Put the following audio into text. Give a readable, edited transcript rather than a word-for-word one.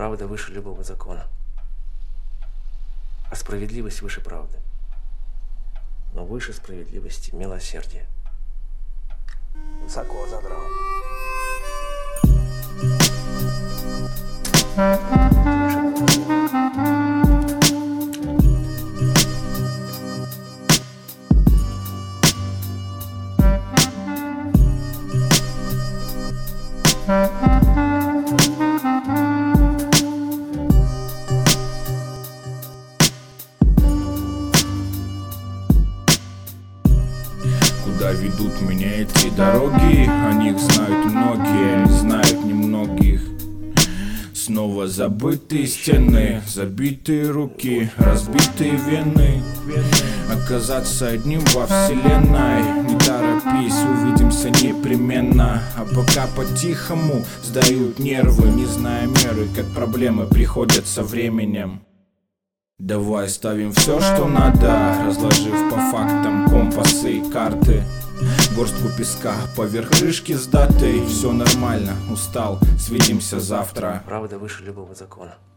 Правда выше любого закона, а справедливость выше правды. Но выше справедливости милосердие. Высоко задрал. Куда ведут меня эти дороги? О них знают многие, знают немногих. Снова забытые стены, забитые руки, разбитые вены. Оказаться одним во вселенной. Не торопись, увидимся непременно. А пока по-тихому сдают нервы, не зная меры, как проблемы приходят со временем. Давай ставим все, что надо, разложив по фактам компасы и карты. Горстку песка поверх крышки с датой. Все нормально, устал, свидимся завтра. Правда выше любого закона.